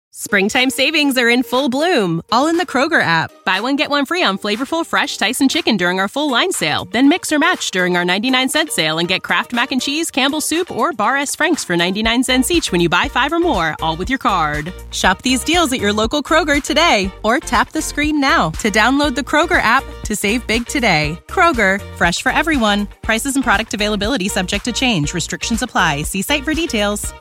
Springtime savings are in full bloom, all in the Kroger app. Buy one, get one free on flavorful, fresh Tyson chicken during our full line sale. Then mix or match during our 99-cent sale and get Kraft Mac and Cheese, Campbell's Soup, or Bar S. Frank's for 99 cents each when you buy 5 or more, all with your card. Shop these deals at your local Kroger today, or tap the screen now to download the Kroger app to save big today. Kroger, fresh for everyone. Prices and product availability subject to change. Restrictions apply. See site for details.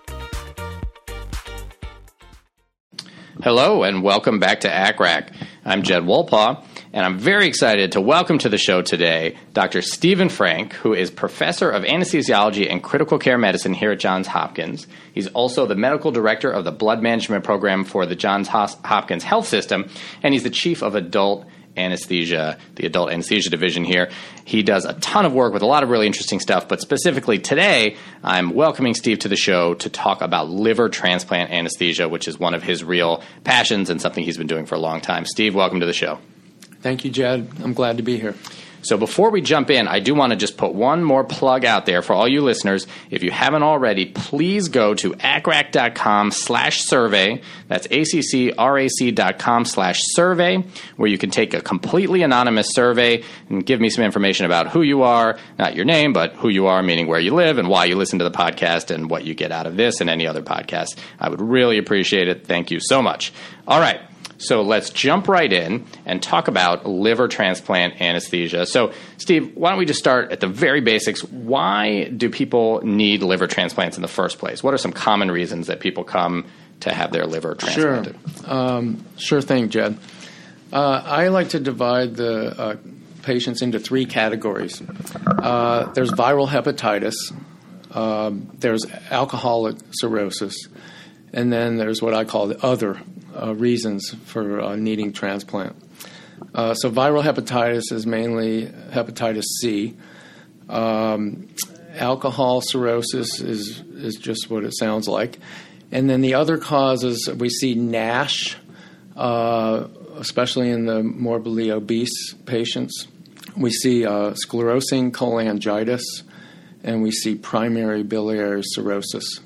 Hello and welcome back to ACRAC. I'm Jed Wolpaw, and I'm very excited to welcome to the show today Dr. Stephen Frank, who is Professor of Anesthesiology and Critical Care Medicine here at Johns Hopkins. He's also the Medical Director of the Blood Management Program for the Johns Hopkins Health System, and he's the Chief of Adult Anesthesia, the Adult Anesthesia Division here. He does a ton of work with a lot of really interesting stuff, but specifically today, I'm welcoming Steve to the show to talk about liver transplant anesthesia, which is one of his real passions and something he's been doing for a long time. Steve, welcome to the show. Thank you, Jed. I'm glad to be here. So before we jump in, I do want to just put one more plug out there for all you listeners. If you haven't already, please go to acrac.com/survey. That's ACCRAC.com/survey, where you can take a completely anonymous survey and give me some information about who you are, not your name, but who you are, meaning where you live and why you listen to the podcast and what you get out of this and any other podcast. I would really appreciate it. Thank you so much. All right. So let's jump right in and talk about liver transplant anesthesia. So, Steve, why don't we just start at the very basics? Why do people need liver transplants in the first place? What are some common reasons that people come to have their liver transplanted? Sure thing, Jed. I like to divide the patients into 3 categories. There's viral hepatitis, there's alcoholic cirrhosis, and then there's what I call the other reasons for needing transplant. So viral hepatitis is mainly hepatitis C. Alcohol cirrhosis is just what it sounds like. And then the other causes, we see NASH, especially in the morbidly obese patients. We see sclerosing cholangitis, and we see primary biliary cirrhosis.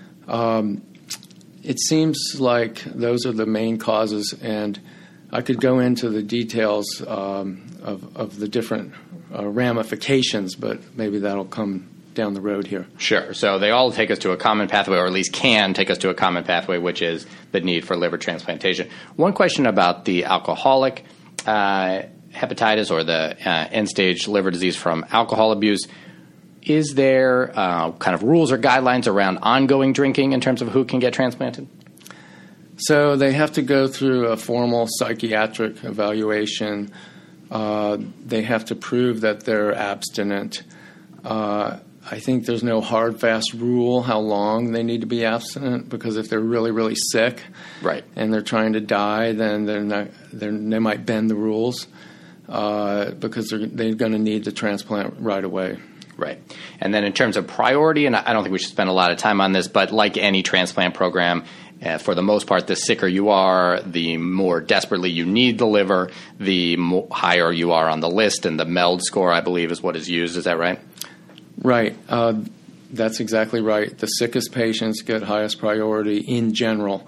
It seems like those are the main causes, and I could go into the details of the different ramifications, but maybe that'll come down the road here. Sure. So they all take us to a common pathway, or at least can take us to a common pathway, which is the need for liver transplantation. One question about the alcoholic hepatitis or the end-stage liver disease from alcohol abuse. Is there kind of rules or guidelines around ongoing drinking in terms of who can get transplanted? So they have to go through a formal psychiatric evaluation. They have to prove that they're abstinent. I think there's no hard, fast rule how long they need to be abstinent, because if they're really, really sick, right, and they're trying to die, then they might bend the rules because they're going to need the transplant right away. Right. And then in terms of priority, and I don't think we should spend a lot of time on this, but like any transplant program, for the most part, the sicker you are, the more desperately you need the liver, the higher you are on the list, and the MELD score, I believe, is what is used. Is that right? Right. That's exactly right. The sickest patients get highest priority in general.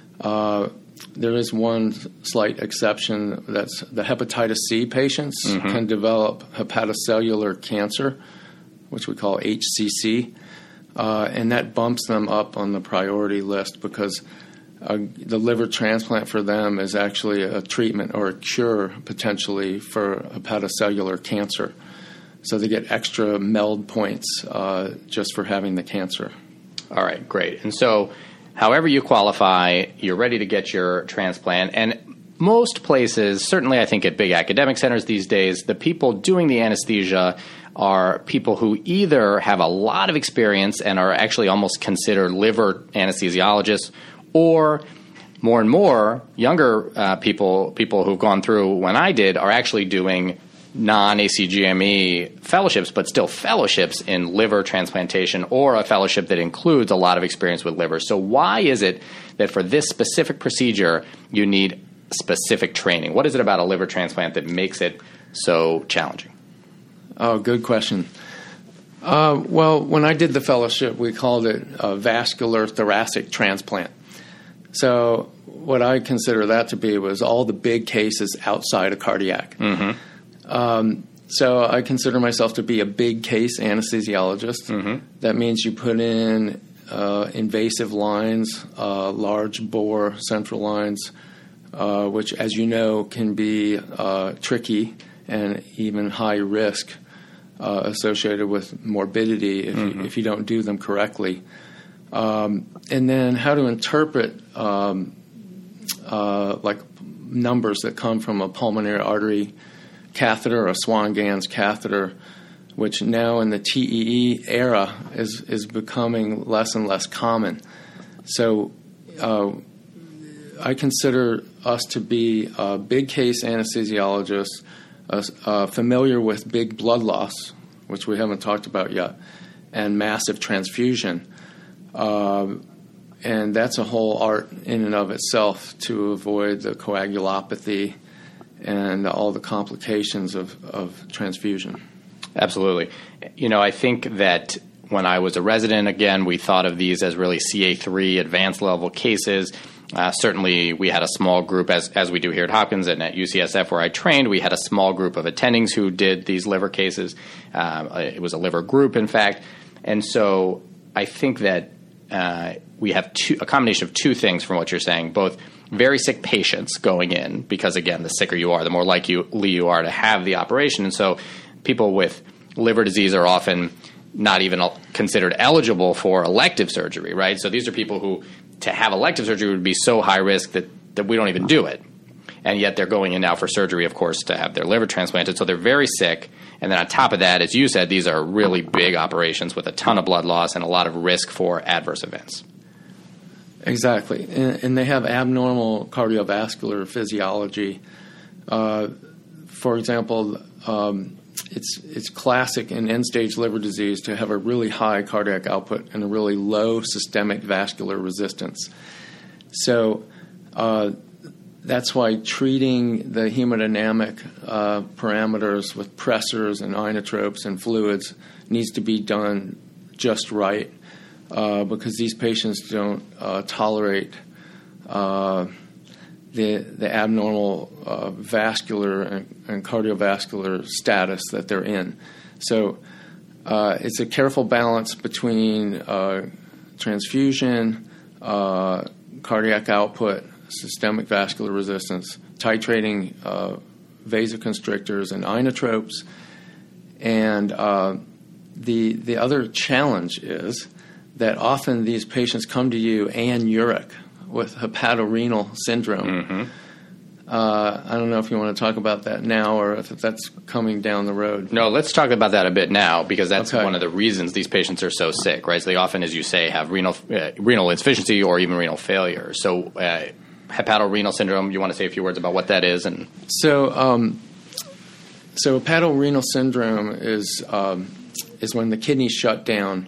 There is one slight exception. That's the hepatitis C patients can develop hepatocellular cancer, which we call HCC, and that bumps them up on the priority list because the liver transplant for them is actually a treatment or a cure potentially for hepatocellular cancer. So they get extra MELD points just for having the cancer. All right, great. And so however you qualify, you're ready to get your transplant. And most places, certainly I think at big academic centers these days, the people doing the anesthesia are people who either have a lot of experience and are actually almost considered liver anesthesiologists, or more and more younger people who've gone through when I did are actually doing non-ACGME fellowships, but still fellowships in liver transplantation, or a fellowship that includes a lot of experience with liver. So why is it that for this specific procedure you need specific training? What is it about a liver transplant that makes it so challenging? Oh, good question. Well, when I did the fellowship, we called it a vascular thoracic transplant. So what I consider that to be was all the big cases outside of cardiac. So I consider myself to be a big case anesthesiologist. That means you put in invasive lines, large bore central lines, which, as you know, can be tricky and even high risk associated with morbidity if you don't do them correctly. And then how to interpret like numbers that come from a pulmonary artery catheter, a Swan-Ganz catheter, which now in the TEE era is becoming less and less common. So I consider us to be big case anesthesiologists, familiar with big blood loss, which we haven't talked about yet, and massive transfusion. And that's a whole art in and of itself to avoid the coagulopathy and all the complications of transfusion. Absolutely. You know, I think that when I was a resident, again, we thought of these as really CA3 advanced level cases. Certainly, we had a small group, as we do here at Hopkins and at UCSF where I trained, we had a small group of attendings who did these liver cases. It was a liver group, in fact. And so I think that we have a combination of two things from what you're saying, both very sick patients going in, because, again, the sicker you are, the more likely you are to have the operation. And so people with liver disease are often not even considered eligible for elective surgery, right? So these are people who, to have elective surgery would be so high risk that we don't even do it. And yet they're going in now for surgery, of course, to have their liver transplanted. So they're very sick. And then on top of that, as you said, these are really big operations with a ton of blood loss and a lot of risk for adverse events. Exactly. And they have abnormal cardiovascular physiology. For example, it's classic in end-stage liver disease to have a really high cardiac output and a really low systemic vascular resistance. So that's why treating the hemodynamic parameters with pressors and inotropes and fluids needs to be done just right, because these patients don't tolerate the abnormal vascular and cardiovascular status that they're in. So it's a careful balance between transfusion, cardiac output, systemic vascular resistance, titrating vasoconstrictors and inotropes. And the other challenge is that often these patients come to you anuric with hepatorenal syndrome. I don't know if you want to talk about that now or if that's coming down the road. No, let's talk about that a bit now, because that's one of the reasons these patients are so sick, right? So they often, as you say, have renal insufficiency or even renal failure. So hepatorenal syndrome, you want to say a few words about what that is? And So hepatorenal syndrome is when the kidneys shut down,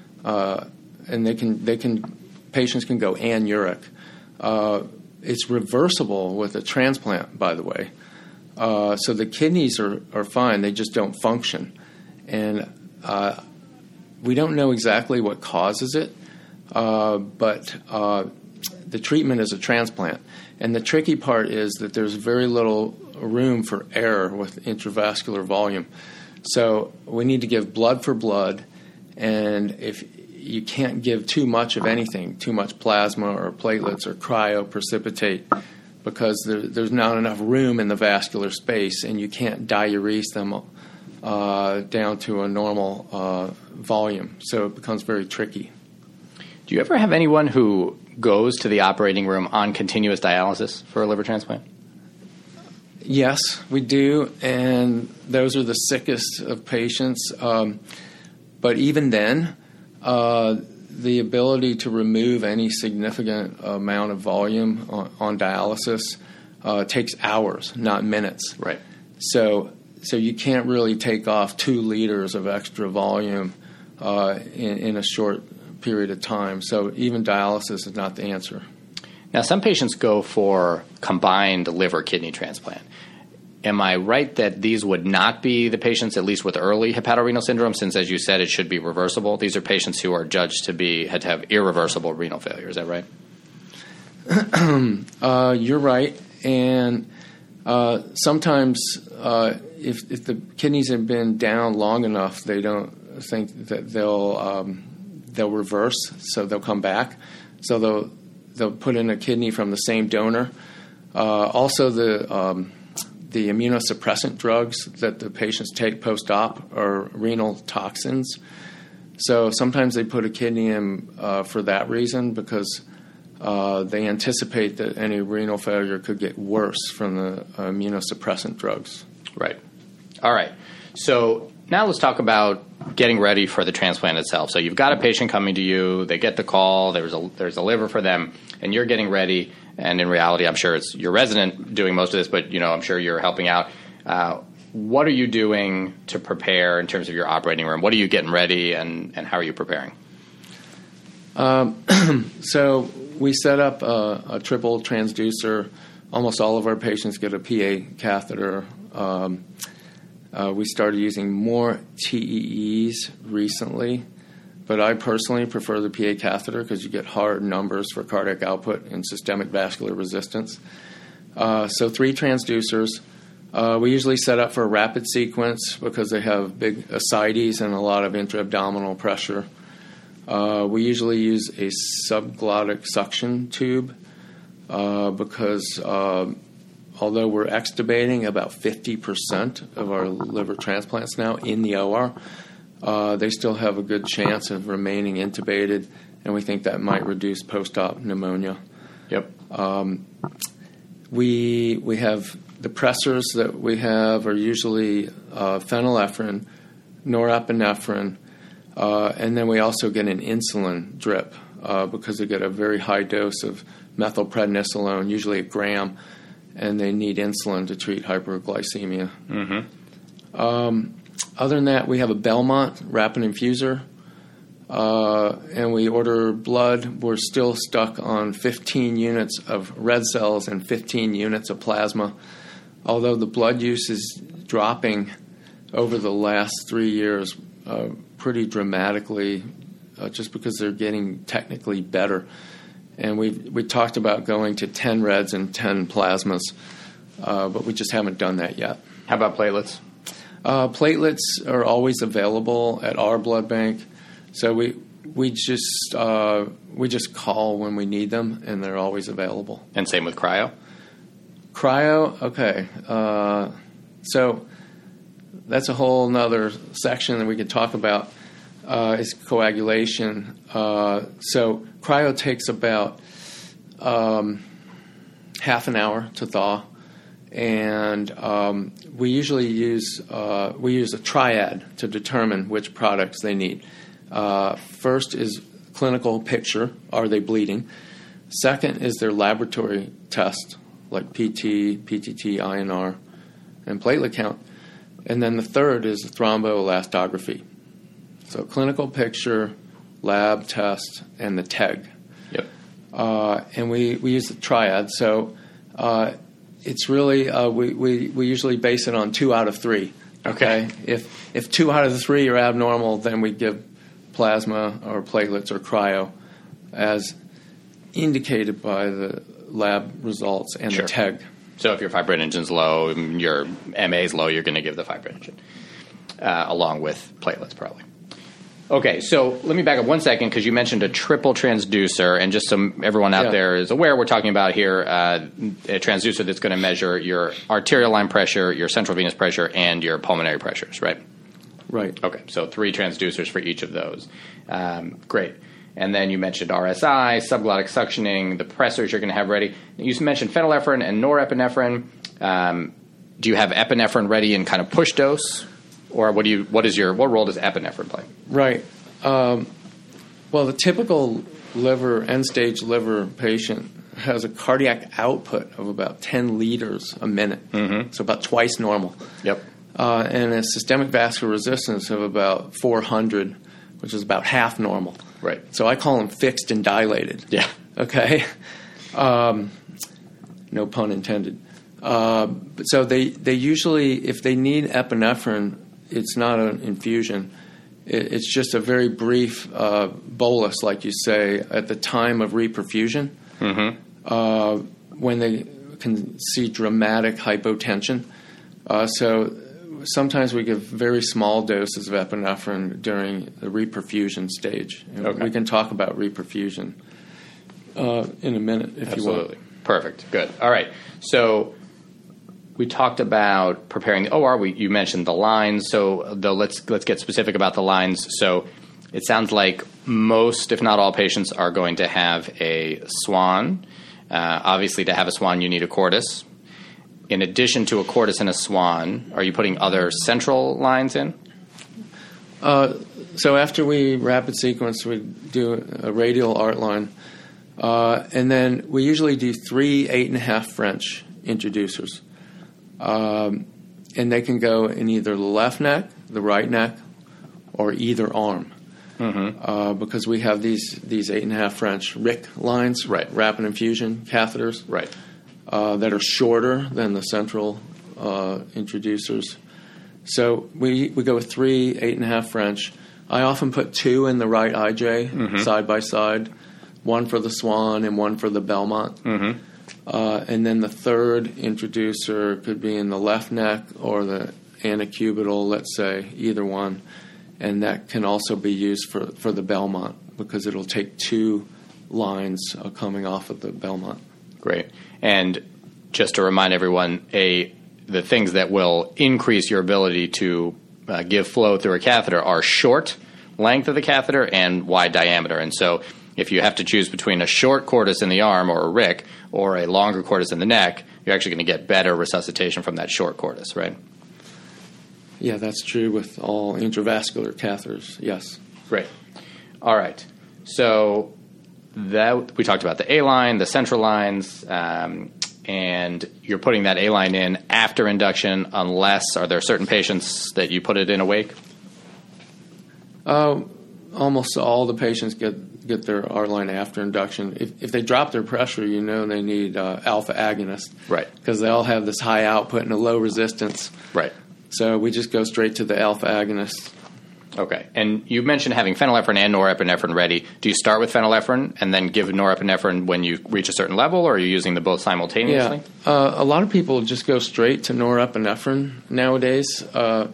and patients can go anuric. It's reversible with a transplant, by the way. So the kidneys are fine; they just don't function, and we don't know exactly what causes it, but the treatment is a transplant. And the tricky part is that there's very little room for error with intravascular volume. So we need to give blood for blood, and if you can't give too much of anything, too much plasma or platelets or cryoprecipitate, because there's not enough room in the vascular space, and you can't diurese them down to a normal volume. So it becomes very tricky. Do you ever have anyone who goes to the operating room on continuous dialysis for a liver transplant? Yes, we do, and those are the sickest of patients. But even then, the ability to remove any significant amount of volume on dialysis takes hours, not minutes. Right. So you can't really take off 2 liters of extra volume in a short period of time. So even dialysis is not the answer. Now, some patients go for combined liver-kidney transplant. Am I right that these would not be the patients, at least with early hepatorenal syndrome, since, as you said, it should be reversible? These are patients who are judged to have irreversible renal failure. Is that right? You're right. And sometimes if the kidneys have been down long enough, they don't think that they'll reverse, so they'll come back. So they'll put in a kidney from the same donor. Also, the immunosuppressant drugs that the patients take post-op are renal toxins. So sometimes they put a kidney in for that reason, because they anticipate that any renal failure could get worse from the immunosuppressant drugs. Right. All right. So now let's talk about getting ready for the transplant itself. So you've got a patient coming to you. They get the call. There's a liver for them, and you're getting ready. And in reality, I'm sure it's your resident doing most of this, but I'm sure you're helping out. What are you doing to prepare in terms of your operating room? What are you getting ready, and how are you preparing? So we set up a triple transducer. Almost all of our patients get a PA catheter. We started using more TEEs recently, but I personally prefer the PA catheter because you get hard numbers for cardiac output and systemic vascular resistance. So 3 transducers. We usually set up for a rapid sequence because they have big ascites and a lot of intra-abdominal pressure. We usually use a subglottic suction tube because although we're extubating about 50% of our liver transplants now in the OR, they still have a good chance of remaining intubated, and we think that might reduce post-op pneumonia. Yep. We have the pressors that we have are usually phenylephrine, norepinephrine, and then we also get an insulin drip because they get a very high dose of methylprednisolone, usually 1 gram, and they need insulin to treat hyperglycemia. Mm-hmm. Other than that, we have a Belmont rapid infuser, and we order blood. We're still stuck on 15 units of red cells and 15 units of plasma, although the blood use is dropping over the last 3 years pretty dramatically just because they're getting technically better. And we talked about going to 10 reds and 10 plasmas, but we just haven't done that yet. How about platelets? Platelets are always available at our blood bank, so we just call when we need them, and they're always available. And same with cryo? Cryo, okay. So that's a whole nother section that we could talk about, is coagulation. So cryo takes about half an hour to thaw. And we usually use a triad to determine which products they need. First is clinical picture: are they bleeding? Second is their laboratory test, like PT, PTT, INR, and platelet count. And then the third is thromboelastography. So clinical picture, lab test, and the TEG. Yep. And we use the triad. So it's really we usually base it on 2 out of 3. Okay. If 2 out of the 3 are abnormal, then we give plasma or platelets or cryo, as indicated by the lab results and Sure. the TEG. So if your fibrinogen's low, your MA is low, you're going to give the fibrinogen along with platelets probably. Okay, so let me back up 1 second because you mentioned a triple transducer, and just so everyone out there is aware, we're talking about here a transducer that's going to measure your arterial line pressure, your central venous pressure, and your pulmonary pressures, right? Right. Okay, so 3 transducers for each of those. Great. And then you mentioned RSI, subglottic suctioning, the pressors you're going to have ready. You mentioned phenylephrine and norepinephrine. Do you have epinephrine ready in kind of push dose? Or what role does epinephrine play? Right. Well, the typical end-stage liver patient has a cardiac output of about 10 liters a minute, so about twice normal. Yep. And a systemic vascular resistance of about 400, which is about half normal. Right. So I call them fixed and dilated. Yeah. Okay. No pun intended. So they usually, if they need epinephrine, it's not an infusion. It's just a very brief bolus, like you say, at the time of reperfusion. Mm-hmm. when they can see dramatic hypotension. So sometimes we give very small doses of epinephrine during the reperfusion stage. Okay. We can talk about reperfusion in a minute if you want. Absolutely. Perfect. Good. All right. So we talked about preparing the OR. You mentioned the lines. So let's get specific about the lines. So it sounds like most, if not all, patients are going to have a Swan. Obviously, to have a Swan, you need a Cordis. In addition to a Cordis and a Swan, are you putting other central lines in? So after we rapid sequence, we do a radial art line. And then we usually do 3 8.5 French introducers. And they can go in either the left neck, the right neck, or either arm. Mm-hmm. Because we have these 8.5 French RIC lines, right. Rapid infusion catheters, right. That are shorter than the central introducers. So we go with 3 8.5 French. I often put 2 in the right IJ, mm-hmm. side by side, 1 for the Swan and 1 for the Belmont. Mm-hmm. And then the third introducer could be in the left neck or the antecubital, let's say, either one. And that can also be used for the Belmont because it'll take 2 lines coming off of the Belmont. Great. And just to remind everyone, the things that will increase your ability to give flow through a catheter are short length of the catheter and wide diameter. And so if you have to choose between a short Cordis in the arm or a RIC or a longer Cordis in the neck, you're actually going to get better resuscitation from that short Cordis, right? Yeah, that's true with all intravascular catheters, yes. Great. All right. So that we talked about the A-line, the central lines, and you're putting that A-line in after induction unless, are there certain patients that you put it in awake? Almost all the patients get their art-line after induction. If they drop their pressure, you know they need alpha agonist. Right. Because they all have this high output and a low resistance. Right. So we just go straight to the alpha agonist. Okay. And you mentioned having phenylephrine and norepinephrine ready. Do you start with phenylephrine and then give norepinephrine when you reach a certain level, or are you using them both simultaneously? Yeah. A lot of people just go straight to norepinephrine nowadays.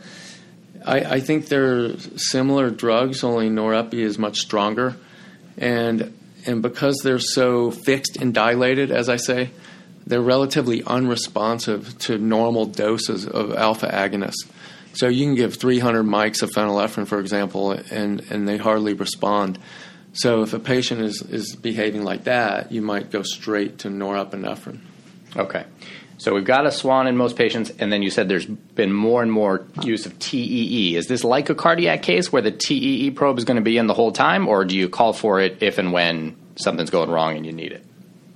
I think they're similar drugs, only norepi is much stronger. And because they're so fixed and dilated, as I say, they're relatively unresponsive to normal doses of alpha agonists. So you can give 300 mics of phenylephrine, for example, and they hardly respond. So if a patient is behaving like that, you might go straight to norepinephrine. Okay. So we've got a Swan in most patients, and then you said there's been more and more use of TEE. Is this like a cardiac case where the TEE probe is going to be in the whole time, or do you call for it if and when something's going wrong and you need it?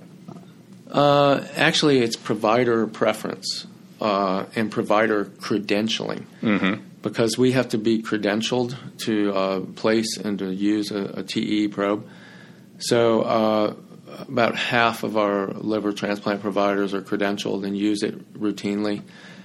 Actually, it's provider preference and provider credentialing. Mm-hmm. Because we have to be credentialed to place and to use a TEE probe. So about half of our liver transplant providers are credentialed and use it routinely.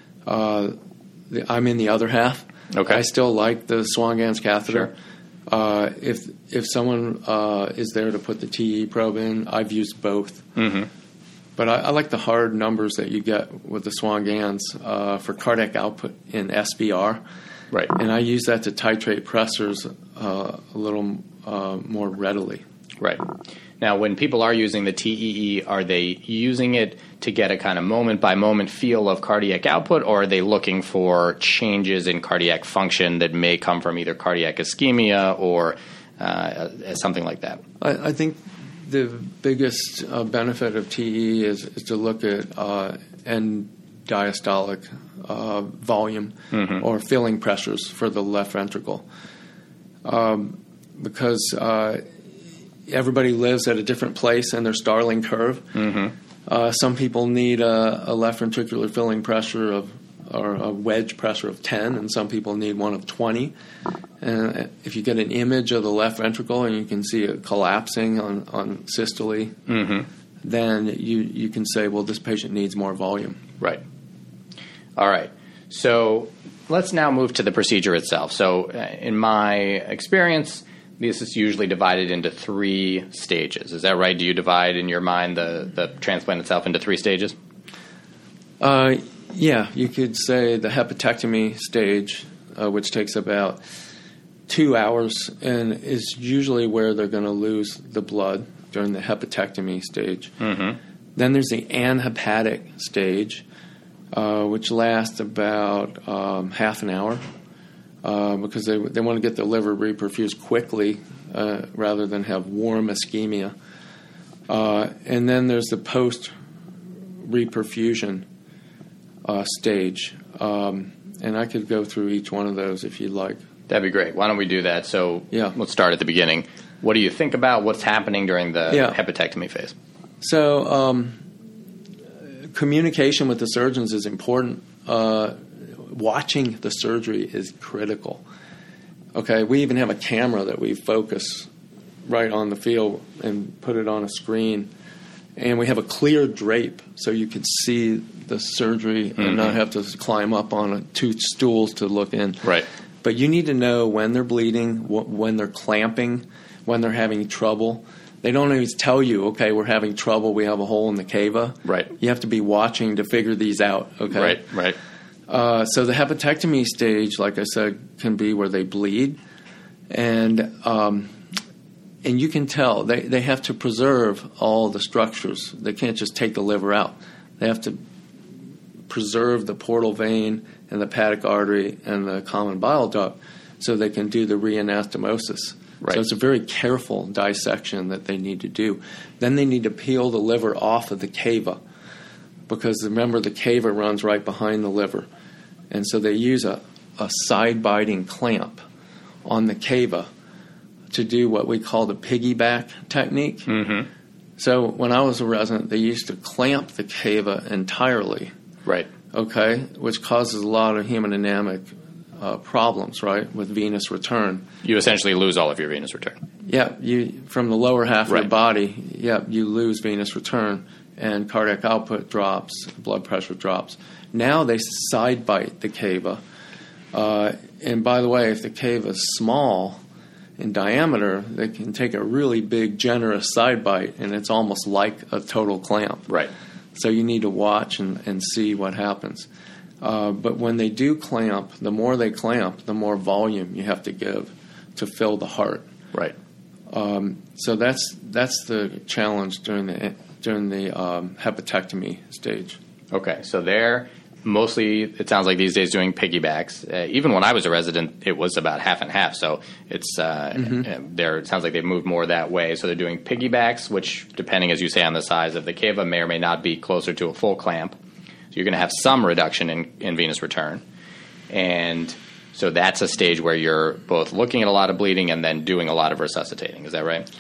I'm in the other half. Okay. I still like the Swan-Ganz catheter. Sure. If someone is there to put the TEE probe in, I've used both. Mm-hmm. But I like the hard numbers that you get with the Swan-Ganz for cardiac output in SVR. Right. And I use that to titrate pressors a little more readily. Right. Now, when people are using the TEE, are they using it to get a kind of moment-by-moment feel of cardiac output, or are they looking for changes in cardiac function that may come from either cardiac ischemia or something like that? I think the biggest benefit of TEE is to look at end diastolic volume mm-hmm. or filling pressures for the left ventricle. Because everybody lives at a different place in their Starling curve. Mm-hmm. Some people need a left ventricular filling pressure or a wedge pressure of 10, and some people need one of 20. And if you get an image of the left ventricle and you can see it collapsing on systole, mm-hmm. then you can say, well, this patient needs more volume. Right. All right. So let's now move to the procedure itself. So in my experience, this is usually divided into 3 stages. Is that right? Do you divide in your mind the transplant itself into 3 stages? Yeah, you could say the hepatectomy stage, which takes about 2 hours and is usually where they're going to lose the blood during the hepatectomy stage. Mm-hmm. Then there's the anhepatic stage, which lasts about half an hour because they want to get the liver reperfused quickly rather than have warm ischemia. And then there's the post-reperfusion stage. And I could go through each one of those if you'd like. That'd be great. Why don't we do that? So Let's start at the beginning. What do you think about what's happening during the hepatectomy phase? So communication with the surgeons is important. Watching the surgery is critical. Okay, we even have a camera that we focus right on the field and put it on a screen. And we have a clear drape so you can see the surgery and not have to climb up on 2 stools to look in. Right. But you need to know when they're bleeding, when they're clamping, when they're having trouble. They don't always tell you, okay, we're having trouble, we have a hole in the cava. Right. You have to be watching to figure these out, okay? Right. So the hepatectomy stage, like I said, can be where they bleed. And you can tell they have to preserve all the structures. They can't just take the liver out. They have to preserve the portal vein and the hepatic artery and the common bile duct so they can do the reanastomosis. Right. So it's a very careful dissection that they need to do. Then they need to peel the liver off of the cava because, remember, the cava runs right behind the liver. And so they use a side-biting clamp on the cava to do what we call the piggyback technique. Mm-hmm. So when I was a resident, they used to clamp the cava entirely. Right. Okay, which causes a lot of hemodynamic problems, right, with venous return. You essentially lose all of your venous return. Yeah, from the lower half of your body, you lose venous return, and cardiac output drops, blood pressure drops. Now they side bite the cava. And by the way, if the cava is small in diameter, they can take a really big, generous side bite, and it's almost like a total clamp. Right. So you need to watch and see what happens. But when they do clamp, the more they clamp, the more volume you have to give to fill the heart. Right. So that's the challenge during the hepatectomy stage. Okay, so they're mostly, it sounds like these days, doing piggybacks. Even when I was a resident, it was about half and half. So it's it sounds like they've moved more that way. So they're doing piggybacks, which, depending, as you say, on the size of the cava, may or may not be closer to a full clamp. So you're going to have some reduction in venous return. And so that's a stage where you're both looking at a lot of bleeding and then doing a lot of resuscitating. Is that right?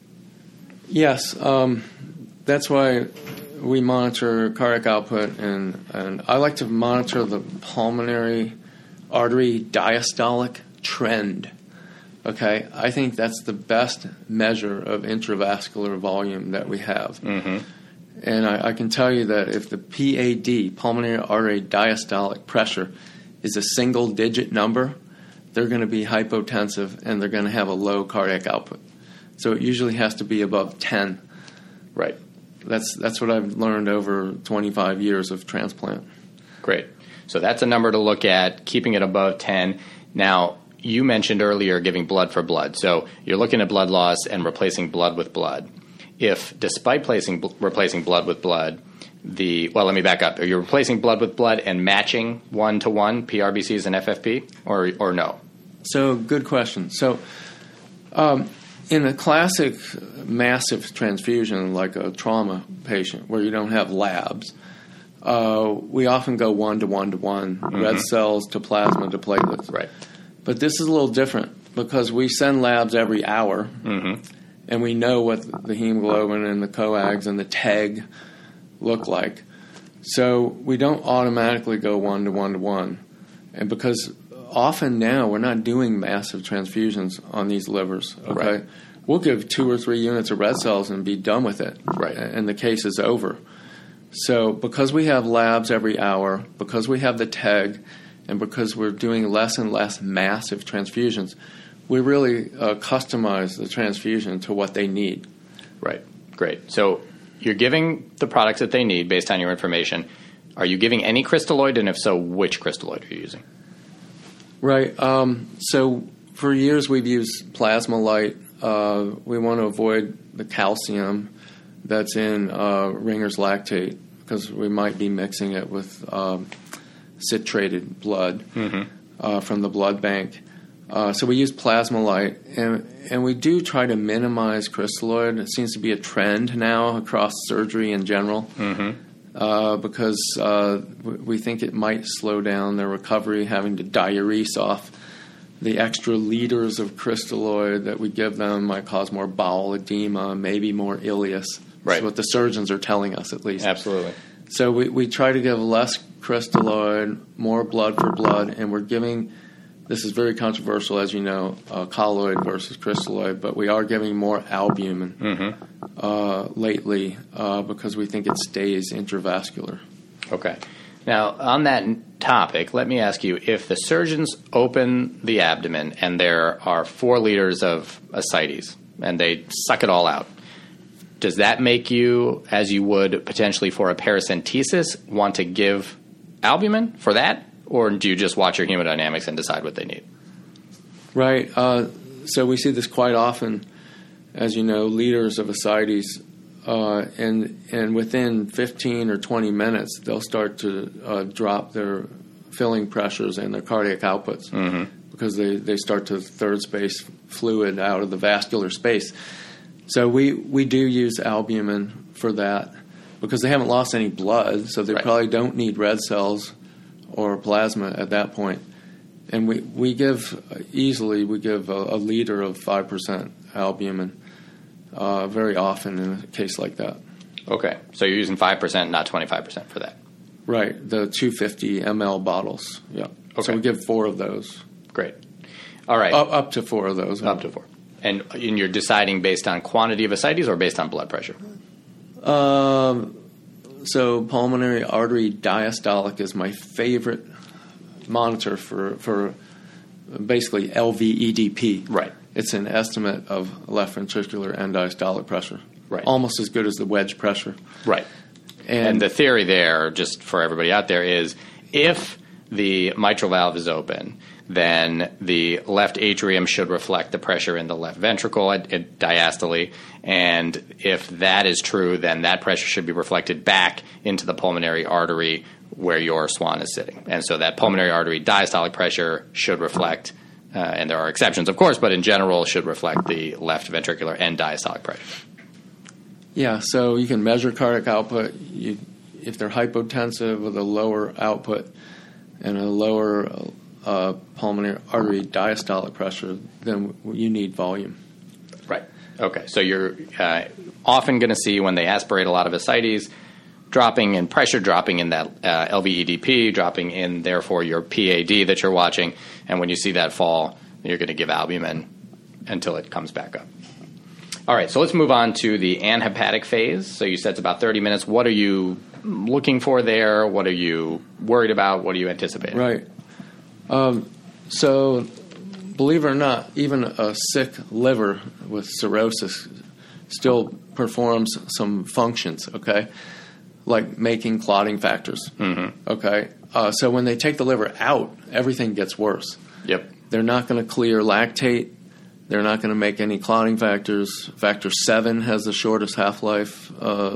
Yes. That's why we monitor cardiac output, and I like to monitor the pulmonary artery diastolic trend. Okay? I think that's the best measure of intravascular volume that we have. Mm-hmm. And I can tell you that if the PAD, pulmonary artery diastolic pressure, is a single-digit number, they're going to be hypotensive and they're going to have a low cardiac output. So it usually has to be above 10. Right. That's what I've learned over 25 years of transplant. Great. So that's a number to look at, keeping it above 10. Now, you mentioned earlier giving blood for blood. So you're looking at blood loss and replacing blood with blood. If, despite replacing blood with blood, let me back up. Are you replacing blood with blood and matching 1-to-1 PRBCs and FFP, or no? So, good question. So, in a classic massive transfusion, like a trauma patient where you don't have labs, we often go 1-to-1-to-1, red cells to plasma to platelets. Right. But this is a little different because we send labs every hour, and we know what the hemoglobin and the coags and the TEG look like. So we don't automatically go 1-to-1-to-1. And because often now we're not doing massive transfusions on these livers, okay? Right. We'll give 2 or 3 units of red cells and be done with it. Right. And the case is over. So because we have labs every hour, because we have the TEG, and because we're doing less and less massive transfusions, we really customize the transfusion to what they need. Right. Great. So you're giving the products that they need based on your information. Are you giving any crystalloid, and if so, which crystalloid are you using? Right. So for years we've used Plasma-Lyte. We want to avoid the calcium that's in Ringer's lactate because we might be mixing it with citrated blood from the blood bank. So we use Plasma-Lyte, and we do try to minimize crystalloid. It seems to be a trend now across surgery in general because we think it might slow down their recovery, having to diurese off the extra liters of crystalloid that we give them might cause more bowel edema, maybe more ileus. Right. That's what the surgeons are telling us, at least. Absolutely. So we try to give less crystalloid, more blood for blood, and we're giving, this is very controversial, as you know, colloid versus crystalloid, but we are giving more albumin lately because we think it stays intravascular. Okay. Now, on that topic, let me ask you, if the surgeons open the abdomen and there are 4 liters of ascites and they suck it all out, does that make you, as you would potentially for a paracentesis, want to give albumin for that? Or do you just watch your hemodynamics and decide what they need? Right. So we see this quite often, as you know, liters of ascites, and within 15 or 20 minutes, they'll start to drop their filling pressures and their cardiac outputs because they start to third space fluid out of the vascular space. So we do use albumin for that because they haven't lost any blood, so they probably don't need red cells or plasma at that point. And we give easily, we give a liter of 5% albumin very often in a case like that. Okay. So you're using 5%, not 25% for that. Right. The 250 ml bottles. Yeah. Okay. So we give 4 of those. Great. All right. Up to 4 of those. Up to 4. And you're deciding based on quantity of ascites or based on blood pressure? So pulmonary artery diastolic is my favorite monitor for basically LVEDP. Right. It's an estimate of left ventricular end diastolic pressure. Right. Almost as good as the wedge pressure. Right. And the theory there, just for everybody out there, is if the mitral valve is open, then the left atrium should reflect the pressure in the left ventricle at diastole. And if that is true, then that pressure should be reflected back into the pulmonary artery where your swan is sitting. And so that pulmonary artery diastolic pressure should reflect, and there are exceptions, of course, but in general should reflect the left ventricular end diastolic pressure. Yeah, so you can measure cardiac output. If they're hypotensive with a lower output and a lower pulmonary artery diastolic pressure, then you need volume. Right. Okay. So you're often going to see when they aspirate a lot of ascites, dropping in pressure, dropping in that LVEDP, dropping in, therefore, your PAD that you're watching. And when you see that fall, you're going to give albumin until it comes back up. All right. So let's move on to the anhepatic phase. So you said it's about 30 minutes. What are you looking for there? What are you worried about? What are you anticipating? Right. So, believe it or not, even a sick liver with cirrhosis still performs some functions, okay? Like making clotting factors, okay? So when they take the liver out, everything gets worse. Yep. They're not going to clear lactate. They're not going to make any clotting factors. Factor 7 has the shortest half-life,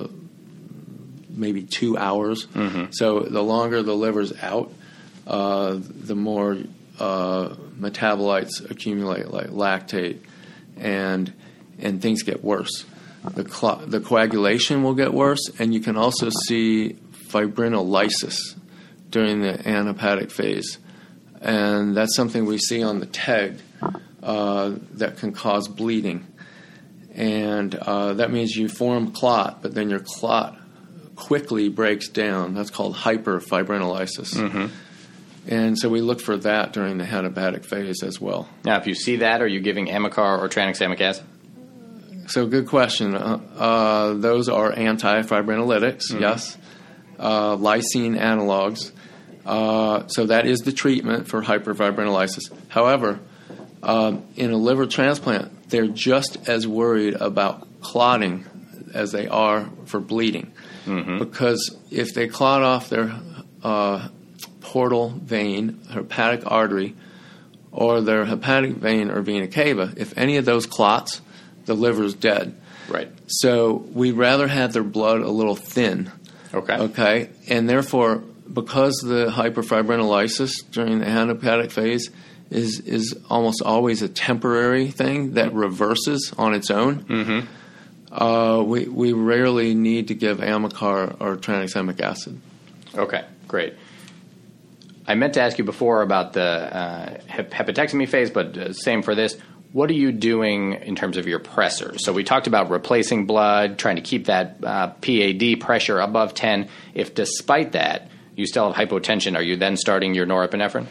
maybe 2 hours. So the longer the liver's out, the more metabolites accumulate, like lactate, and things get worse. The coagulation will get worse, and you can also see fibrinolysis during the anhepatic phase. And that's something we see on the TEG that can cause bleeding. And that means you form clot, but then your clot quickly breaks down. That's called hyperfibrinolysis. And so we look for that during the anhepatic phase as well. Now, if you see that, are you giving Amicar or tranexamic acid? So good question. Those are antifibrinolytics, yes. Lysine analogs. So that is the treatment for hyperfibrinolysis. However, In a liver transplant, they're just as worried about clotting as they are for bleeding. Because if they clot off their portal vein, hepatic artery, or their hepatic vein or vena cava, if any of those clots, the liver's dead. Right. So we'd rather have their blood a little thin. Okay. And therefore, because the hyperfibrinolysis during the anhepatic phase is almost always a temporary thing that reverses on its own, we rarely need to give Amicar or tranexamic acid. Okay, great. I meant to ask you before about the hepatectomy phase, but same for this. What are you doing in terms of your pressors? So we talked about replacing blood, trying to keep that PAD pressure above 10. If despite that you still have hypotension, are you then starting your norepinephrine?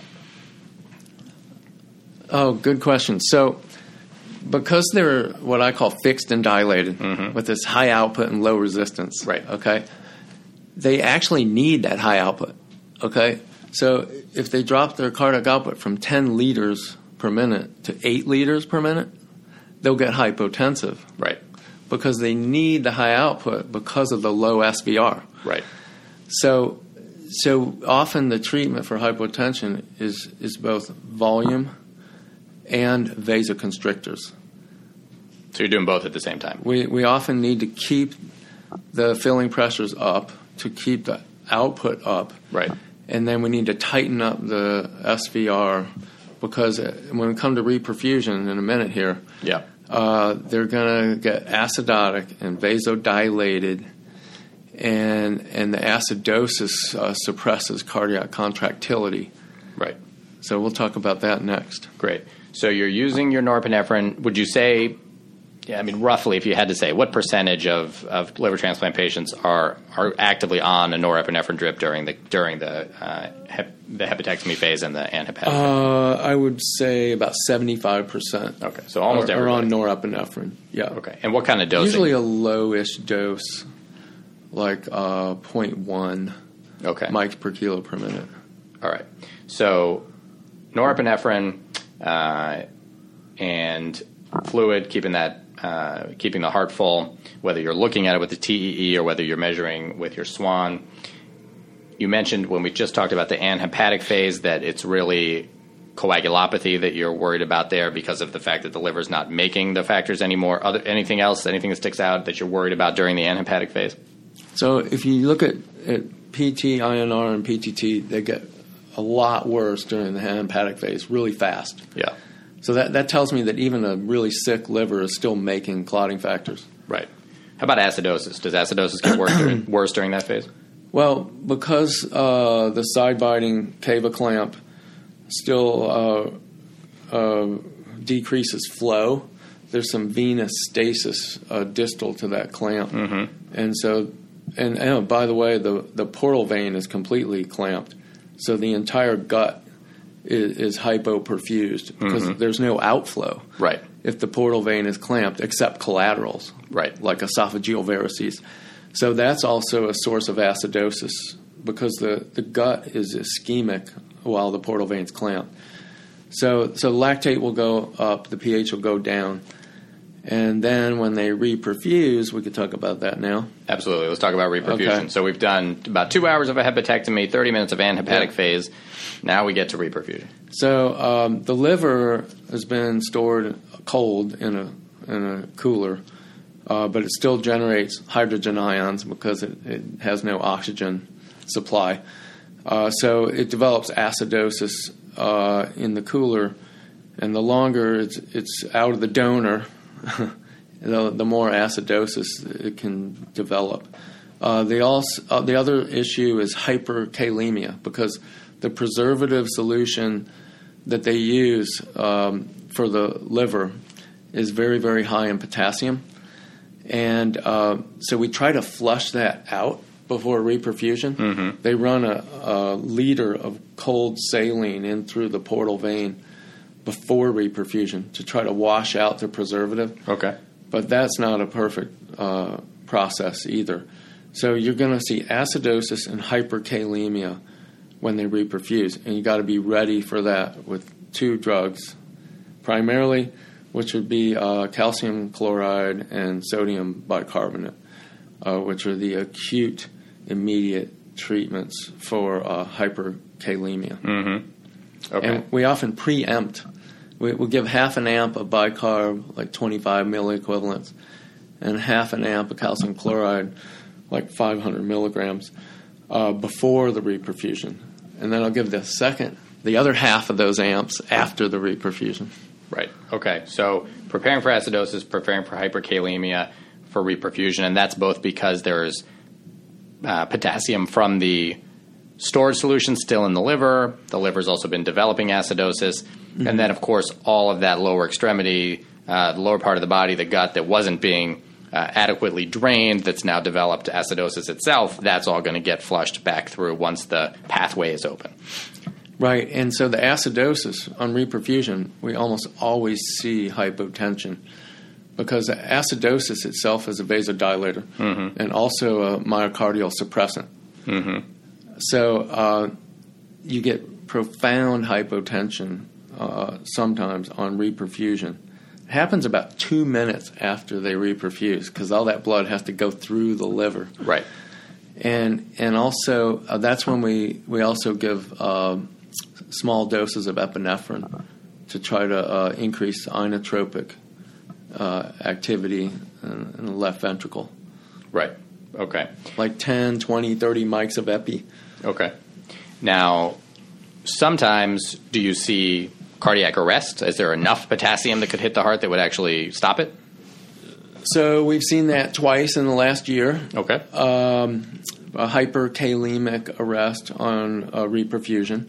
Oh, good question. So because they're what I call fixed and dilated with this high output and low resistance, right? Okay, they actually need that high output. Okay, so if they drop their cardiac output from 10 liters per minute to 8 liters per minute, they'll get hypotensive. Right. Because they need the high output because of the low SVR. Right. So often the treatment for hypotension is both volume and vasoconstrictors. So you're doing both at the same time. We often need to keep the filling pressures up to keep the output up. Right. And then we need to tighten up the SVR because when we come to reperfusion in a minute here, they're going to get acidotic and vasodilated, and the acidosis suppresses cardiac contractility. Right. So we'll talk about that next. Great. So you're using your norepinephrine. Would you say, roughly, if you had to say, what percentage of liver transplant patients are actively on a norepinephrine drip during the hepatectomy phase and the anhepatic? I would say about 75%. Okay, so almost everybody are on norepinephrine. Yeah. Okay, and what kind of dosing? Usually a lowish dose, like 0.1 mics per kilo per minute. All right. So norepinephrine and fluid, keeping the heart full, whether you're looking at it with the TEE or whether you're measuring with your Swan. You mentioned when we just talked about the anhepatic phase that it's really coagulopathy that you're worried about there because of the fact that the liver's not making the factors anymore. Anything else, anything that sticks out that you're worried about during the anhepatic phase? So if you look at PT, INR, and PTT, they get a lot worse during the anhepatic phase, really fast. Yeah. So that tells me that even a really sick liver is still making clotting factors. Right. How about acidosis? Does acidosis get worse during that phase? Well, because the side-biting cava clamp still decreases flow, there's some venous stasis distal to that clamp. And so, and by the way, the portal vein is completely clamped. So the entire gut is hypoperfused because there's no outflow. Right. If the portal vein is clamped, except collaterals. Right. Like esophageal varices. So that's also a source of acidosis because the gut is ischemic while the portal vein's clamped. So lactate will go up, the pH will go down. And then when they reperfuse, we could talk about that now. Absolutely. Let's talk about reperfusion. Okay. So we've done about 2 hours of a hepatectomy, 30 minutes of anhepatic phase. Now we get to reperfusion. So the liver has been stored cold in a cooler, but it still generates hydrogen ions because it has no oxygen supply. So it develops acidosis in the cooler, and the longer it's out of the donor, the more acidosis it can develop. The other issue is hyperkalemia because the preservative solution that they use for the liver is very, very high in potassium. And so we try to flush that out before reperfusion. They run a liter of cold saline in through the portal vein before reperfusion to try to wash out the preservative. Okay. But that's not a perfect process either. So you're going to see acidosis and hyperkalemia when they reperfuse, and you got to be ready for that with 2 drugs primarily, which would be calcium chloride and sodium bicarbonate, which are the acute, immediate treatments for hyperkalemia. Mm-hmm. Okay. And we often preempt. We'll give half an amp of bicarb, like 25 milliequivalents, and half an amp of calcium chloride, like 500 milligrams, before the reperfusion. And then I'll give the other half of those amps after the reperfusion. Right. Okay. So preparing for acidosis, preparing for hyperkalemia, for reperfusion, and that's both because there's potassium from the stored solution still in the liver. The liver's also been developing acidosis. Mm-hmm. And then, of course, all of that lower extremity, the lower part of the body, the gut that wasn't being adequately drained, that's now developed acidosis itself, that's all going to get flushed back through once the pathway is open. Right. And so the acidosis on reperfusion, we almost always see hypotension because acidosis itself is a vasodilator mm-hmm. and also a myocardial suppressant. Mm-hmm. So you get profound hypotension sometimes on reperfusion. It happens about 2 minutes after they reperfuse because all that blood has to go through the liver. Right. And also that's when we also give small doses of epinephrine to try to increase inotropic activity in the left ventricle. Right. Okay. Like 10, 20, 30 mics of epi. Okay. Now, sometimes do you see cardiac arrest? Is there enough potassium that could hit the heart that would actually stop it? So we've seen that twice in the last year. Okay. A hyperkalemic arrest on reperfusion.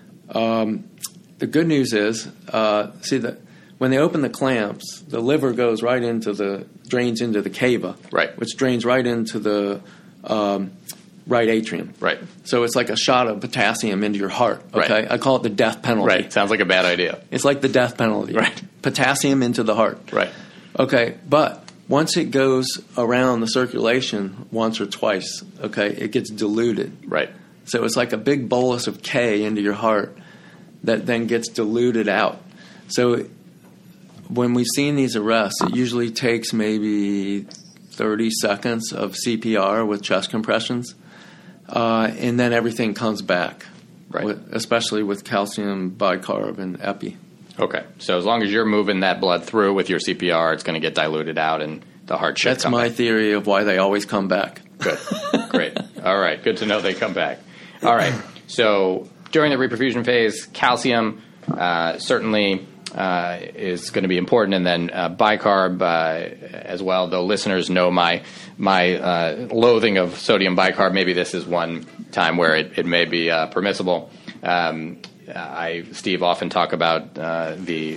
The good news is, when they open the clamps, the liver goes drains into the cava, right, which drains right into the right atrium. Right. So it's like a shot of potassium into your heart. Okay. Right. I call it the death penalty. Right. Sounds like a bad idea. It's like the death penalty. Right. Potassium into the heart. Right. Okay. But once it goes around the circulation once or twice, okay, it gets diluted. Right. So it's like a big bolus of K into your heart that then gets diluted out. So when we've seen these arrests, it usually takes maybe 30 seconds of CPR with chest compressions, and then everything comes back, right, especially with calcium bicarb and epi. Okay. So as long as you're moving that blood through with your CPR, it's going to get diluted out and the heart should come back. That's my theory of why they always come back. Good. Great. All right. Good to know they come back. All right. So during the reperfusion phase, calcium certainly is going to be important, and then bicarb as well. Though listeners know my loathing of sodium bicarb, maybe this is one time where it may be permissible. Steve, often talk about the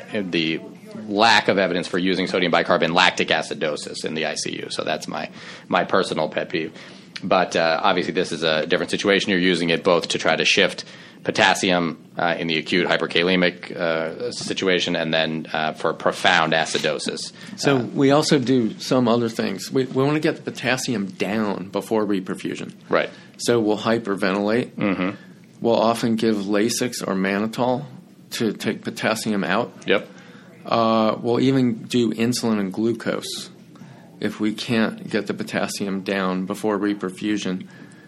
lack of evidence for using sodium bicarb in lactic acidosis in the ICU. So that's my personal pet peeve. But obviously this is a different situation. You're using it both to try to shift potassium in the acute hyperkalemic situation and then for profound acidosis. So we also do some other things. We want to get the potassium down before reperfusion. Right. So we'll hyperventilate. Mm-hmm. We'll often give Lasix or mannitol to take potassium out. Yep. We'll even do insulin and glucose if we can't get the potassium down before reperfusion.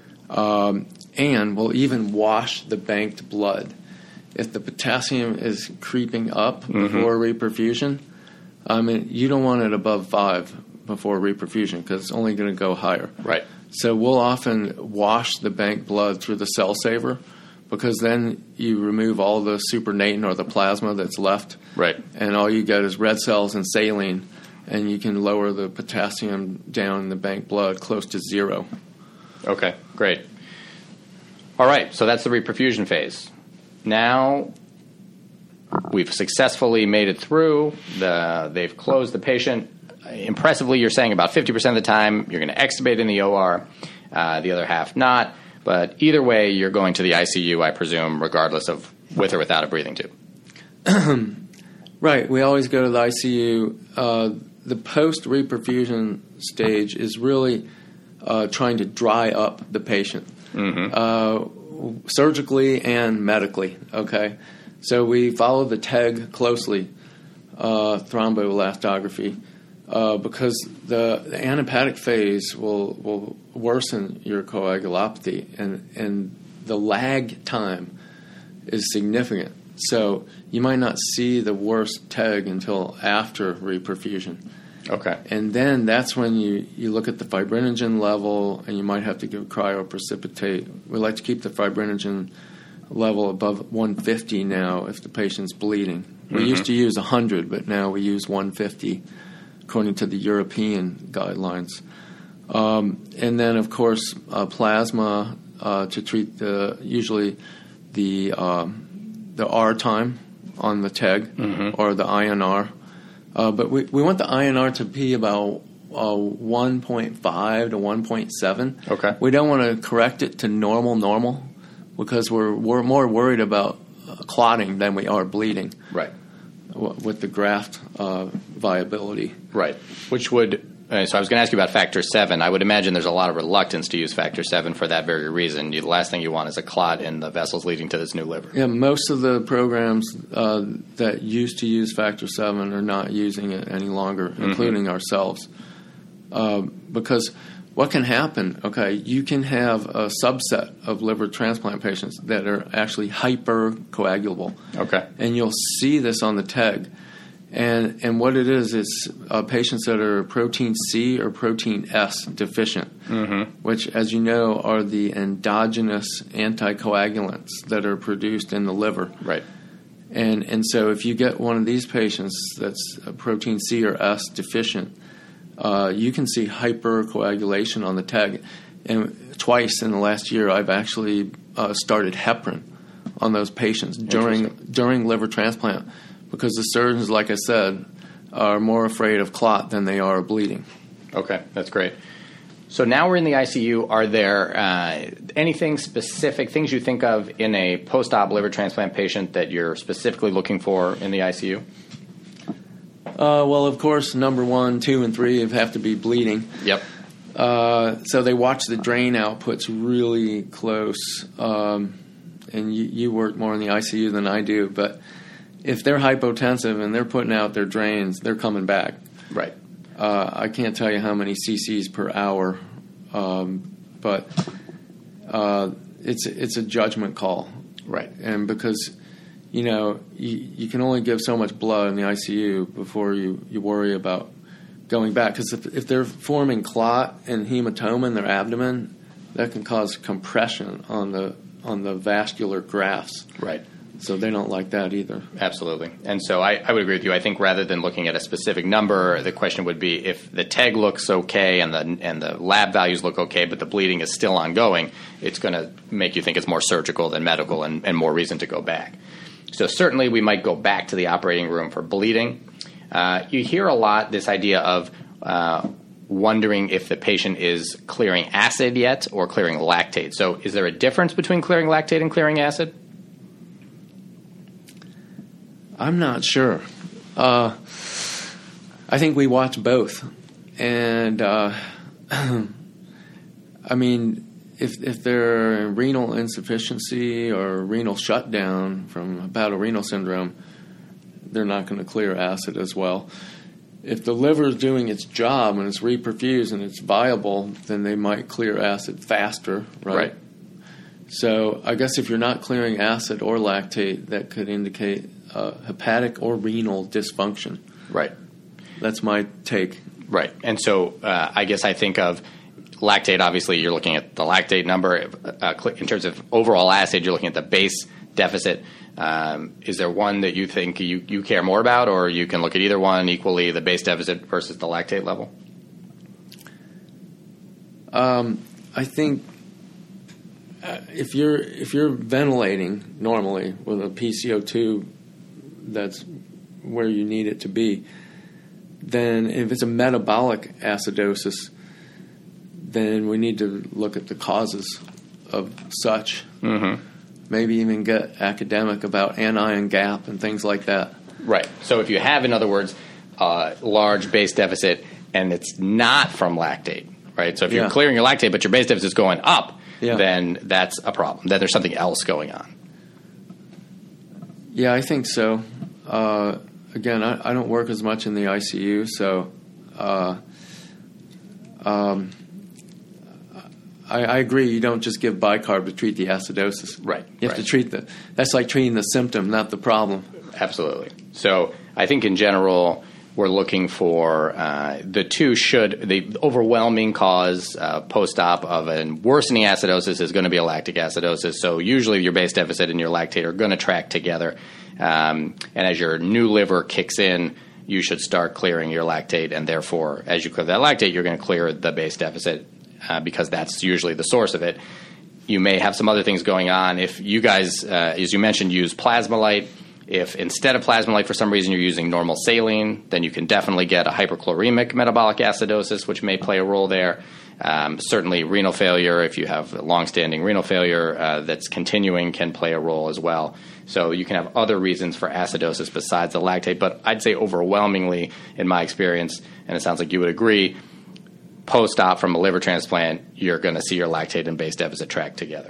And we'll even wash the banked blood. If the potassium is creeping up mm-hmm. before reperfusion, you don't want it above 5 before reperfusion because it's only going to go higher. Right. So we'll often wash the banked blood through the cell saver because then you remove all the supernatant or the plasma that's left. Right. And all you get is red cells and saline, and you can lower the potassium down in the banked blood close to 0. Okay, great. All right, so that's the reperfusion phase. Now we've successfully made it through. They've closed the patient. Impressively, you're saying about 50% of the time you're going to extubate in the OR, the other half not. But either way, you're going to the ICU, I presume, regardless of with or without a breathing tube. Right. We always go to the ICU. The post-reperfusion stage is really trying to dry up the patient, mm-hmm. Surgically and medically. Okay. So we follow the TEG closely, thromboelastography, because the anhepatic phase will worsen your coagulopathy, and the lag time is significant. So you might not see the worst TEG until after reperfusion. Okay. And then that's when you look at the fibrinogen level, and you might have to give cryoprecipitate. We like to keep the fibrinogen level above 150 now if the patient's bleeding. We used to use 100, but now we use 150 according to the European guidelines. And then, of course, plasma to treat usually the R time on the TEG or the INR. But we want the INR to be about 1.5 to 1.7. Okay. We don't want to correct it to normal because we're more worried about clotting than we are bleeding. Right. With the graft viability. Right. Which would... So I was going to ask you about factor 7. I would imagine there's a lot of reluctance to use factor 7 for that very reason. The last thing you want is a clot in the vessels leading to this new liver. Yeah, most of the programs that used to use factor 7 are not using it any longer, including ourselves. Because what can happen, you can have a subset of liver transplant patients that are actually hypercoagulable. Okay. And you'll see this on the TEG. And what it is patients that are protein C or protein S deficient, which, as you know, are the endogenous anticoagulants that are produced in the liver. Right. And so if you get one of these patients that's protein C or S deficient, you can see hypercoagulation on the TEG. And twice in the last year, I've actually started heparin on those patients during liver transplant. Because the surgeons, like I said, are more afraid of clot than they are of bleeding. Okay, that's great. So now we're in the ICU. Are there anything specific, things you think of in a post-op liver transplant patient that you're specifically looking for in the ICU? Well, of course, number 1, 2, and 3 have to be bleeding. Yep. So they watch the drain outputs really close. And you work more in the ICU than I do, but if they're hypotensive and they're putting out their drains, they're coming back. Right. I can't tell you how many cc's per hour, but it's a judgment call. Right. And because, you can only give so much blood in the ICU before you worry about going back. Because if they're forming clot and hematoma in their abdomen, that can cause compression on the vascular grafts. Right. So they don't like that either. Absolutely. And so I would agree with you. I think rather than looking at a specific number, the question would be if the TEG looks okay and the lab values look okay, but the bleeding is still ongoing, it's going to make you think it's more surgical than medical and more reason to go back. So certainly we might go back to the operating room for bleeding. You hear a lot this idea of wondering if the patient is clearing acid yet or clearing lactate. So is there a difference between clearing lactate and clearing acid? I'm not sure. I think we watch both. And, I mean, if they're in renal insufficiency or renal shutdown from hepatorenal syndrome, they're not going to clear acid as well. If the liver is doing its job and it's reperfused and it's viable, then they might clear acid faster, right? So I guess if you're not clearing acid or lactate, that could indicate hepatic or renal dysfunction. Right. That's my take. Right. And so I guess I think of lactate, obviously you're looking at the lactate number. In terms of overall acid, you're looking at the base deficit. Is there one that you think you care more about, or you can look at either one equally, the base deficit versus the lactate level? I think if you're ventilating normally with a PCO2 that's where you need it to be, then if it's a metabolic acidosis, then we need to look at the causes of such. Mm-hmm. Maybe even get academic about anion gap and things like that. Right. So if you have, in other words, a large base deficit and it's not from lactate, right? So if you're clearing your lactate but your base deficit is going up, then that's a problem. Then there's something else going on. Yeah, I think so. Again, I don't work as much in the ICU, so I agree. You don't just give bicarb to treat the acidosis. Right. You have to treat that's like treating the symptom, not the problem. Absolutely. So I think in general, we're looking for the overwhelming cause post-op of a worsening acidosis is going to be a lactic acidosis. So usually your base deficit and your lactate are going to track together. And as your new liver kicks in, you should start clearing your lactate. And therefore, as you clear that lactate, you're going to clear the base deficit because that's usually the source of it. You may have some other things going on. If you guys, as you mentioned, use Plasma-Lyte, if instead of Plasma-Lyte for some reason you're using normal saline, then you can definitely get a hyperchloremic metabolic acidosis, which may play a role there. Certainly renal failure, if you have longstanding renal failure that's continuing, can play a role as well. So you can have other reasons for acidosis besides the lactate, but I'd say overwhelmingly, in my experience, and it sounds like you would agree, post-op from a liver transplant, you're going to see your lactate and base deficit track together.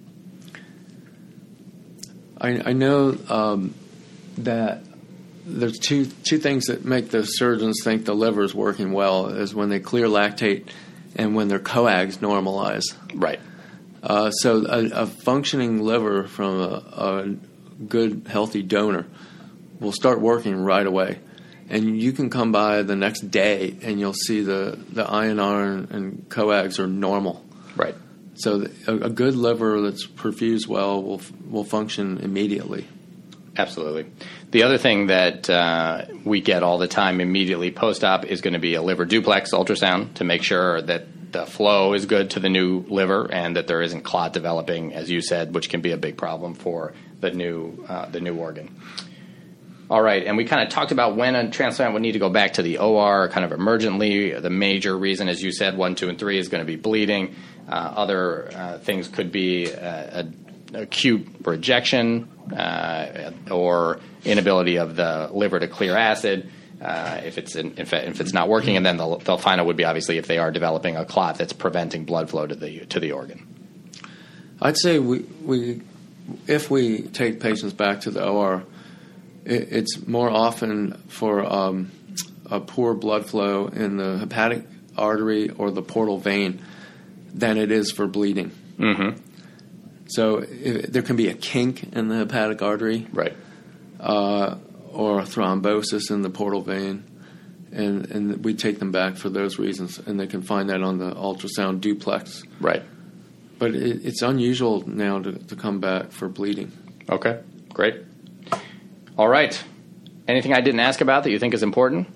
I know that there's two things that make the surgeons think the liver is working well is when they clear lactate and when their coags normalize. Right. So a functioning liver from a good, healthy donor will start working right away. And you can come by the next day and you'll see the INR and coags are normal. Right. So a good liver that's perfused well will function immediately. Absolutely. The other thing that we get all the time immediately post-op is going to be a liver duplex ultrasound to make sure that the flow is good to the new liver and that there isn't clot developing, as you said, which can be a big problem for the new organ. All right, and we kind of talked about when a transplant would need to go back to the OR kind of emergently. The major reason, as you said, 1, 2, and 3 is going to be bleeding. Other things could be acute rejection or inability of the liver to clear acid if it's not working, and then they'll find out would be obviously if they are developing a clot that's preventing blood flow to the organ. I'd say if we take patients back to the OR, it's more often for a poor blood flow in the hepatic artery or the portal vein than it is for bleeding. Mm-hmm. So there can be a kink in the hepatic artery, right, or a thrombosis in the portal vein, and we take them back for those reasons, and they can find that on the ultrasound duplex. Right. But it's unusual now to come back for bleeding. Okay, great. All right. Anything I didn't ask about that you think is important?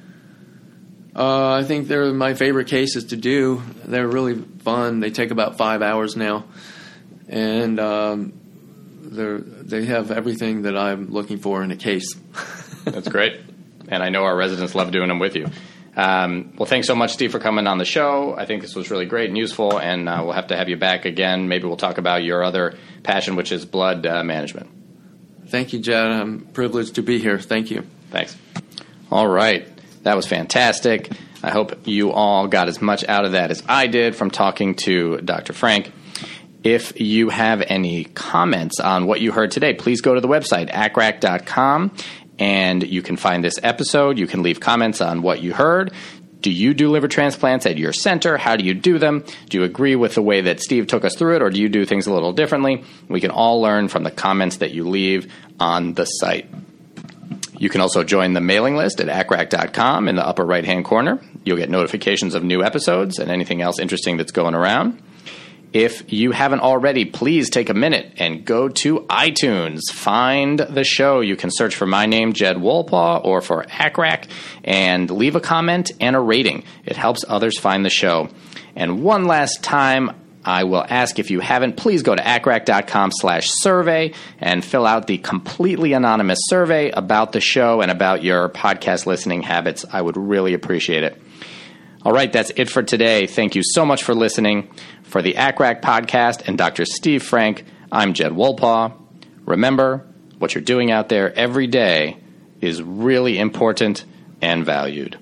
I think they're my favorite cases to do. They're really fun. They take about 5 hours now. And they have everything that I'm looking for in a case. That's great. And I know our residents love doing them with you. Well, thanks so much, Steve, for coming on the show. I think this was really great and useful, and we'll have to have you back again. Maybe we'll talk about your other passion, which is blood management. Thank you, Jed. I'm privileged to be here. Thank you. Thanks. All right. That was fantastic. I hope you all got as much out of that as I did from talking to Dr. Frank. If you have any comments on what you heard today, please go to the website, acrac.com, and you can find this episode. You can leave comments on what you heard. Do you do liver transplants at your center? How do you do them? Do you agree with the way that Steve took us through it, or do you do things a little differently? We can all learn from the comments that you leave on the site. You can also join the mailing list at acrac.com in the upper right-hand corner. You'll get notifications of new episodes and anything else interesting that's going around. If you haven't already, please take a minute and go to iTunes. Find the show. You can search for my name, Jed Wolpaw, or for ACRAC, and leave a comment and a rating. It helps others find the show. And one last time, I will ask, if you haven't, please go to acrac.com/survey and fill out the completely anonymous survey about the show and about your podcast listening habits. I would really appreciate it. All right, that's it for today. Thank you so much for listening. For the ACRAC podcast and Dr. Steve Frank, I'm Jed Wolpaw. Remember, what you're doing out there every day is really important and valued.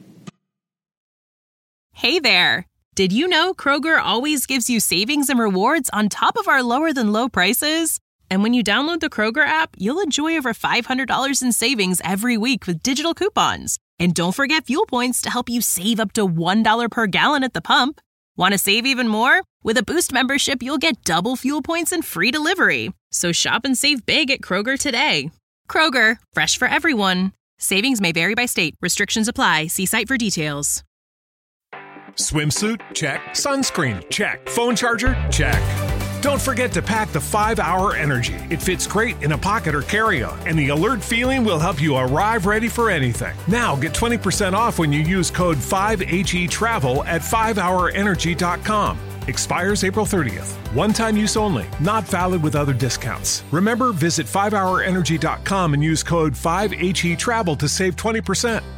Hey there. Did you know Kroger always gives you savings and rewards on top of our lower than low prices? And when you download the Kroger app, you'll enjoy over $500 in savings every week with digital coupons. And don't forget fuel points to help you save up to $1 per gallon at the pump. Want to save even more? With a Boost membership, you'll get double fuel points and free delivery. So shop and save big at Kroger today. Kroger, fresh for everyone. Savings may vary by state. Restrictions apply. See site for details. Swimsuit? Check. Sunscreen? Check. Phone charger? Check. Don't forget to pack the 5-Hour Energy. It fits great in a pocket or carry-on, and the alert feeling will help you arrive ready for anything. Now get 20% off when you use code 5HETRAVEL at 5hourenergy.com. Expires April 30th. One-time use only. Not valid with other discounts. Remember, visit 5hourenergy.com and use code 5HETRAVEL to save 20%.